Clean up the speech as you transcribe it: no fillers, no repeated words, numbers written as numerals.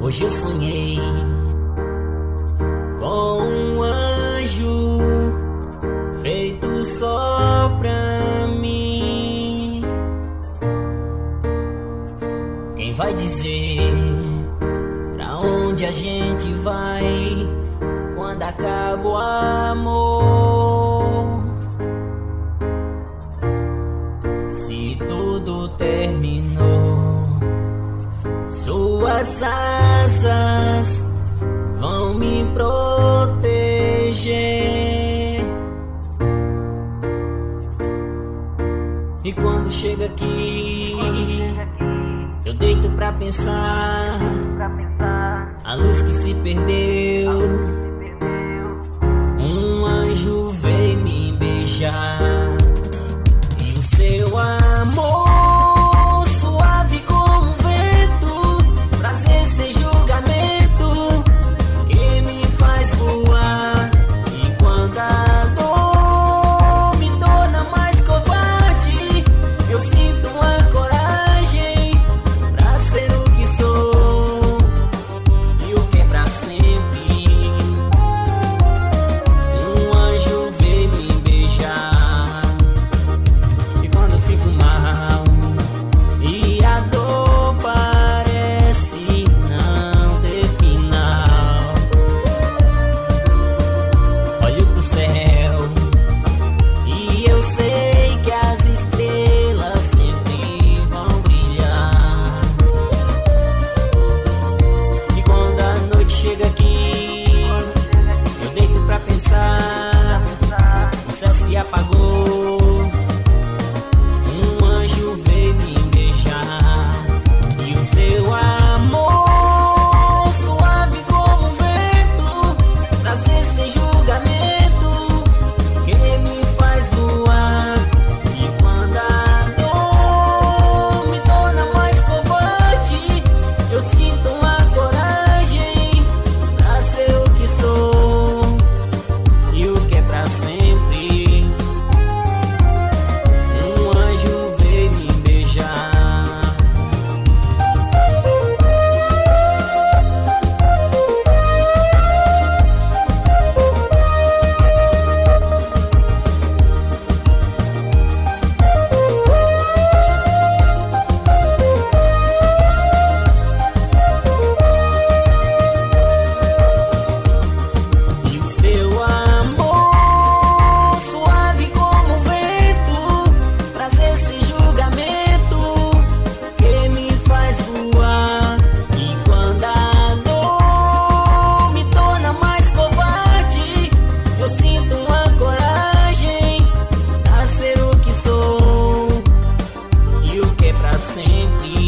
Hoje eu sonhei com um anjo feito só pra mim. Quem vai dizer pra onde a gente vai quando acaba o amor? Se tudo terminou, suas asas vão me proteger. E quando chega aqui, eu deito pra pensar a luz que se perdeu. Um anjo veio me beijar e o seu amor suave como um vento, prazer sem julgamento, que me faz voar. E quando a dor me torna mais covarde, eu sinto uma coragem pra ser o que sou e o que é pra sempre. Um anjo vem me beijar e quando eu fico mal e a dor parece não ter final, olho pro céu e eu sei que as estrelas sempre vão brilhar. E quando a noite chega aqui, eu deito pra pensar, o céu se apagou. Um anjo veio me beijar e o seu amor suave como um vento, prazer sem julgamento, que me faz voar. E quando a dor me torna mais covarde, eu sinto uma coragem pra ser o que sou e o que é pra sempre. Um anjo veio me beijar. E o seu amor suave como um vento, prazer sem julgamento, que me faz voar. E quando a dor me torna mais covarde, eu sinto uma coragem pra ser o que sou e o que é pra sempre.